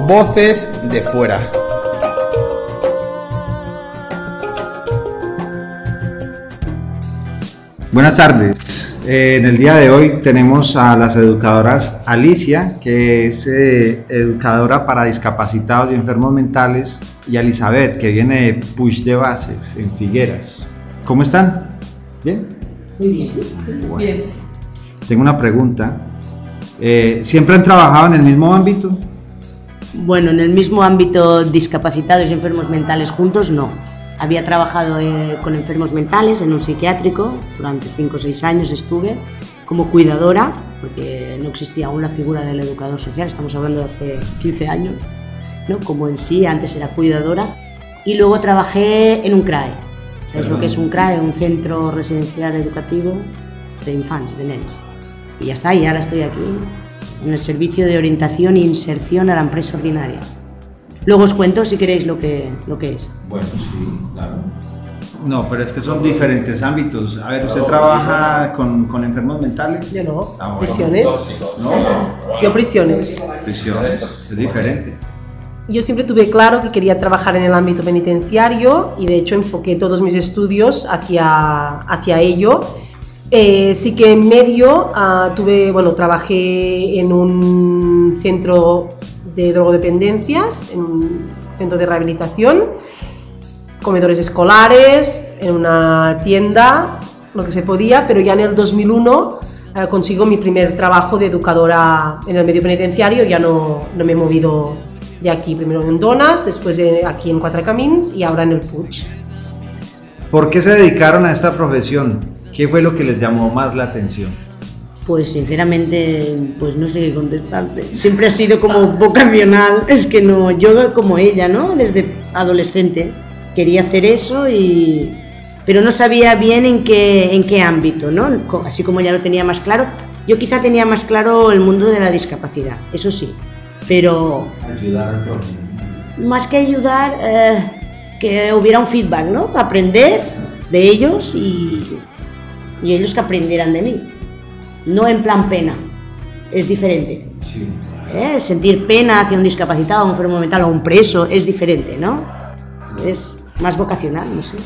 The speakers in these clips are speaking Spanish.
Voces de Fuera. Buenas tardes. En el día de hoy tenemos a las educadoras Alicia, que es educadora para discapacitados y enfermos mentales, y Elizabeth, que viene de Puig de Bases, en Figueras. ¿Cómo están? ¿Bien? Muy bien. Bueno, bien. Tengo una pregunta. ¿Siempre han trabajado en el mismo ámbito? Bueno, en el mismo ámbito, discapacitados y enfermos mentales juntos, no. Había trabajado con enfermos mentales en un psiquiátrico, durante 5 o 6 años estuve como cuidadora, porque no existía aún la figura del educador social, estamos hablando de hace 15 años, ¿no? Como en sí, antes era cuidadora, y luego trabajé en un CRAE. ¿Sabes lo que es un CRAE? Un centro residencial educativo de infants, de nens. Y ya está, y ahora estoy aquí, en el servicio de orientación e inserción a la empresa ordinaria. Luego os cuento, si queréis, lo que es. Bueno, sí, claro. No, pero es que son diferentes ámbitos. A ver, ¿usted trabaja con enfermos mentales? Yo no. Bueno. ¿Prisiones? ¿No? Yo prisiones. Prisiones, es diferente. Yo siempre tuve claro que quería trabajar en el ámbito penitenciario y de hecho enfoqué todos mis estudios hacia ello. Sí que en medio trabajé en un centro de drogodependencias, en un centro de rehabilitación, comedores escolares, en una tienda, lo que se podía, pero ya en el 2001 consigo mi primer trabajo de educadora en el medio penitenciario. Ya no me he movido de aquí, primero en Donas, después aquí en Quatre Camins y ahora en el Puig. ¿Por qué se dedicaron a esta profesión? ¿Qué fue lo que les llamó más la atención? Pues sinceramente, pues no sé qué contestarte. Siempre ha sido como vocacional, es que no, yo como ella, ¿no? Desde adolescente quería hacer eso, pero no sabía bien en qué ámbito, ¿no? Así como ya lo tenía más claro, yo quizá tenía más claro el mundo de la discapacidad, eso sí, pero Ayudar al prójimo. Más que ayudar, que hubiera un feedback, ¿no? Aprender de ellos y ellos que aprendieran de mí. No en plan pena, es diferente. Sí. Sentir pena hacia un discapacitado, un enfermo mental o un preso es diferente, ¿no? Es más vocacional, no sé.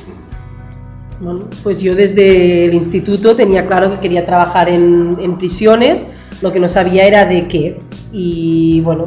Bueno, pues yo desde el instituto tenía claro que quería trabajar en prisiones, lo que no sabía era de qué. Y bueno,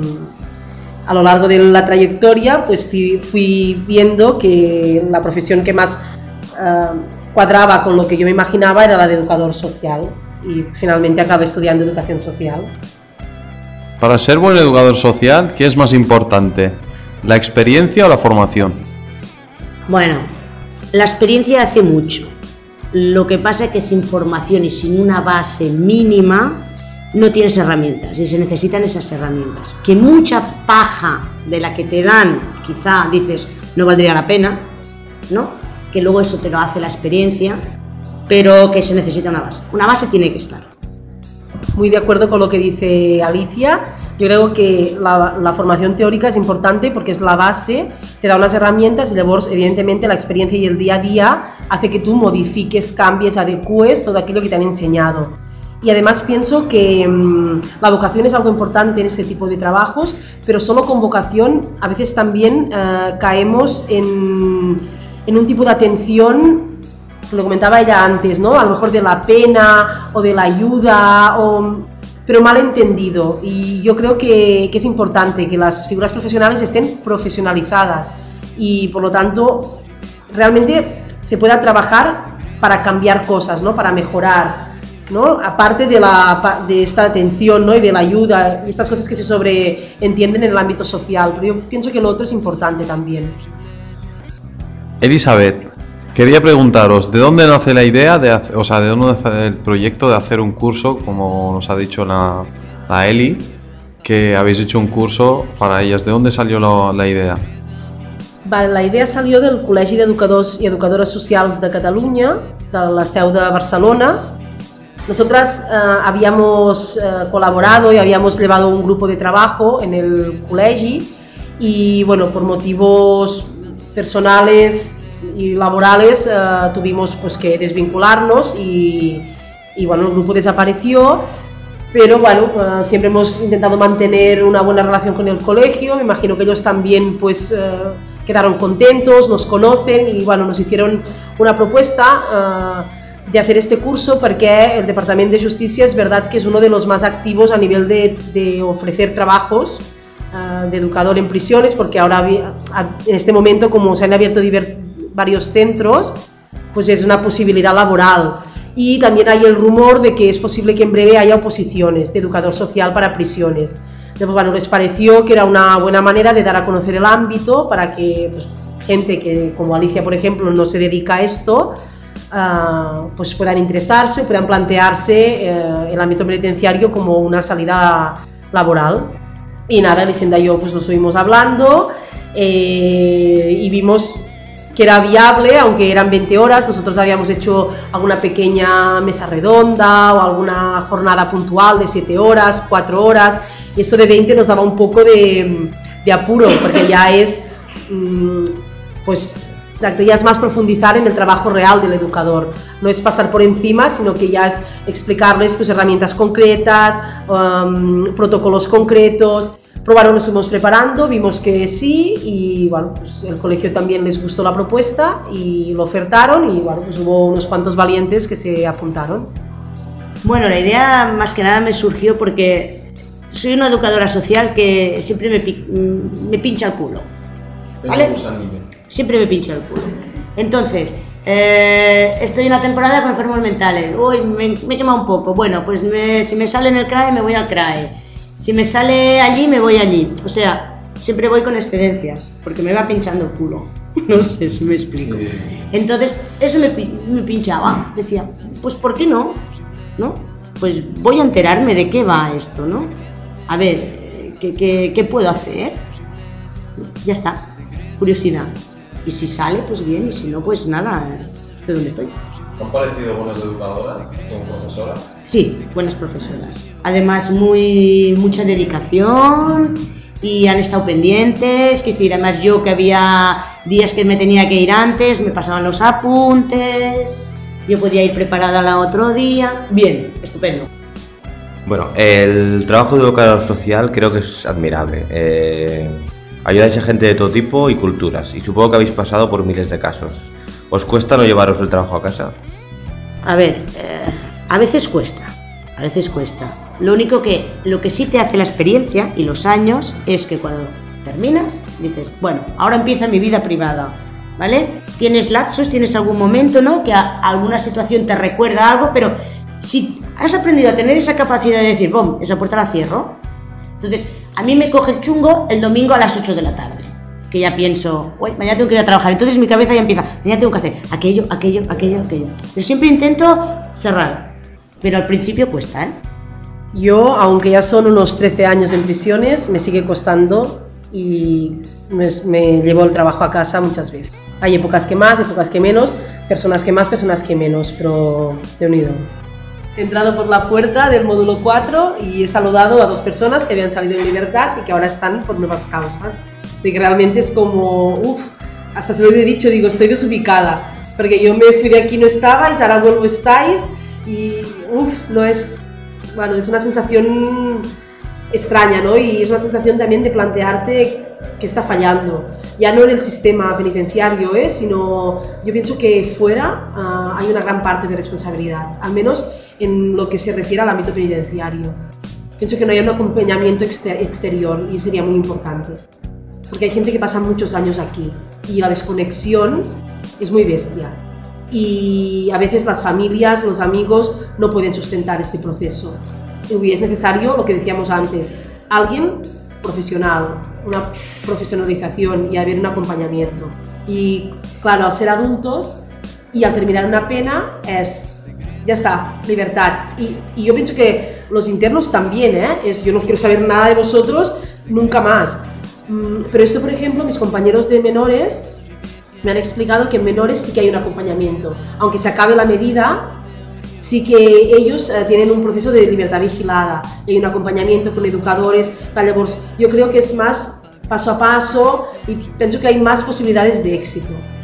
a lo largo de la trayectoria pues fui viendo que la profesión que más cuadraba con lo que yo me imaginaba era la de educador social. Y finalmente acabé estudiando educación social. Para ser buen educador social, ¿qué es más importante? ¿La experiencia o la formación? Bueno, la experiencia hace mucho. Lo que pasa es que sin formación y sin una base mínima no tienes herramientas y se necesitan esas herramientas. Que mucha paja de la que te dan, quizá dices, no valdría la pena, ¿no? Que luego eso te lo hace la experiencia, pero que se necesita una base. Una base tiene que estar. Muy de acuerdo con lo que dice Alicia. Yo creo que la formación teórica es importante porque es la base, te da unas herramientas y luego, evidentemente, la experiencia y el día a día hace que tú modifiques, cambies, adecues todo aquello que te han enseñado. Y además pienso que la vocación es algo importante en este tipo de trabajos, pero solo con vocación a veces también caemos en un tipo de atención, lo comentaba ella antes, ¿no? A lo mejor de la pena o de la ayuda, pero mal entendido. Y yo creo que es importante que las figuras profesionales estén profesionalizadas y por lo tanto realmente se pueda trabajar para cambiar cosas, ¿no? Para mejorar, ¿no? Aparte de esta atención, ¿no? Y de la ayuda y estas cosas que se sobreentienden en el ámbito social, pero yo pienso que lo otro es importante también. Elizabeth, quería preguntaros, ¿de dónde nace la idea de dónde nace el proyecto de hacer un curso, como nos ha dicho la Eli, que habéis hecho un curso para ellas? ¿De dónde salió la idea? Vale, la idea salió del Col·legi d'Educadors y Educadoras Socials de Cataluña, de la seu de Barcelona. Nosotras habíamos colaborado y habíamos llevado un grupo de trabajo en el colegio y bueno, por motivos personales y laborales tuvimos pues que desvincularnos y bueno, el grupo desapareció Pero bueno, siempre hemos intentado mantener una buena relación con el colegio. Me imagino que ellos también pues quedaron contentos, nos conocen y bueno, nos hicieron una propuesta de hacer este curso porque el Departamento de Justicia es verdad que es uno de los más activos a nivel de ofrecer trabajos de educador en prisiones, porque ahora en este momento, como se han abierto varios centros, pues es una posibilidad laboral. Y también hay el rumor de que es posible que en breve haya oposiciones de educador social para prisiones. Entonces, bueno, les pareció que era una buena manera de dar a conocer el ámbito para que pues, gente que, como Alicia, por ejemplo, no se dedica a esto, pues puedan interesarse, puedan plantearse el ámbito penitenciario como una salida laboral. Y nada, Elisenda y yo pues lo estuvimos hablando y vimos que era viable, aunque eran 20 horas, nosotros habíamos hecho alguna pequeña mesa redonda o alguna jornada puntual de 7 horas, 4 horas, y esto de 20 nos daba un poco de apuro, porque ya es, pues, ya es más profundizar en el trabajo real del educador, no es pasar por encima, sino que ya es explicarles pues, herramientas concretas, protocolos concretos. Probaron, nos fuimos preparando, vimos que sí y bueno, pues el colegio también les gustó la propuesta y lo ofertaron y bueno, pues hubo unos cuantos valientes que se apuntaron. Bueno, la idea más que nada me surgió porque soy una educadora social que siempre me pincha el culo, ¿vale? Siempre me pincha el culo. Entonces, estoy en la temporada con enfermos mentales, uy, me he quemado un poco, bueno, pues si me sale en el CRAE me voy al CRAE. Si me sale allí, me voy allí. O sea, siempre voy con excedencias, porque me va pinchando el culo. No sé si me explico. Entonces, eso me pinchaba. Decía, pues ¿por qué no? ¿No? Pues voy a enterarme de qué va esto, ¿no? A ver, ¿qué puedo hacer? Ya está, curiosidad. Y si sale, pues bien, y si no, pues nada, estoy donde estoy. ¿Te han parecido buenas educadoras como profesoras? Sí, buenas profesoras. Además, mucha dedicación y han estado pendientes. Es decir, además yo que había días que me tenía que ir antes, me pasaban los apuntes, yo podía ir preparada al otro día. Bien, estupendo. Bueno, el trabajo de educador social creo que es admirable. Ayudáis a gente de todo tipo y culturas y supongo que habéis pasado por miles de casos. ¿Os cuesta no llevaros el trabajo a casa? A ver, a veces cuesta. Lo único lo que sí te hace la experiencia y los años es que cuando terminas dices, bueno, ahora empieza mi vida privada, ¿vale? Tienes lapsos, tienes algún momento, ¿no? Que alguna situación te recuerda algo, pero si has aprendido a tener esa capacidad de decir, ¡bom!, esa puerta la cierro. Entonces, a mí me coge el chungo el domingo a las 8 de la tarde. Que ya pienso, uy, mañana tengo que ir a trabajar, entonces mi cabeza ya empieza, mañana tengo que hacer aquello. Yo siempre intento cerrar, pero al principio cuesta, ¿eh? Yo, aunque ya son unos 13 años en prisiones, me sigue costando y me llevo el trabajo a casa muchas veces. Hay épocas que más, épocas que menos, personas que más, personas que menos, pero de unido. He entrado por la puerta del módulo 4 y he saludado a 2 personas que habían salido en libertad y que ahora están por nuevas causas. De que realmente es como, hasta se lo he dicho, digo, estoy desubicada, porque yo me fui de aquí, no estabais, ahora vuelvo, estáis, y no es, bueno, es una sensación extraña, ¿no? Y es una sensación también de plantearte qué está fallando, ya no en el sistema penitenciario, sino yo pienso que fuera hay una gran parte de responsabilidad, al menos en lo que se refiere al ámbito penitenciario. Pienso que no hay un acompañamiento exterior y sería muy importante. Porque hay gente que pasa muchos años aquí y la desconexión es muy bestia. Y a veces las familias, los amigos no pueden sustentar este proceso. Y es necesario, lo que decíamos antes, alguien profesional, una profesionalización y haber un acompañamiento. Y claro, al ser adultos y al terminar una pena ya está, libertad. Y yo pienso que los internos también, yo no quiero saber nada de vosotros nunca más. Pero esto, por ejemplo, mis compañeros de menores me han explicado que en menores sí que hay un acompañamiento. Aunque se acabe la medida, sí que ellos tienen un proceso de libertad vigilada. Hay un acompañamiento con educadores. Yo creo que es más paso a paso y pienso que hay más posibilidades de éxito.